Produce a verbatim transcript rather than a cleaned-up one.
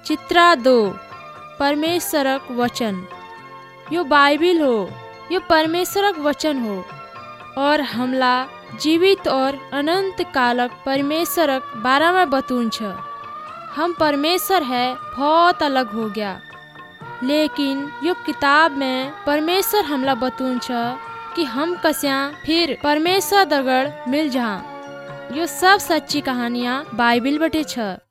चित्रा दो परमेश्वरक वचन। यो बाइबिल हो, यो परमेश्वरक वचन हो और हमला जीवित और अनंत कालक परमेश्वरक बारे में बतून्छ। हम परमेश्वर है बहुत अलग हो गया, लेकिन यो किताब में परमेश्वर हमला बतून्छ कि हम कस्या फिर परमेश्वर दगड़ मिल जहाँ। यो सब सच्ची कहानियाँ बाइबिल बटे छ।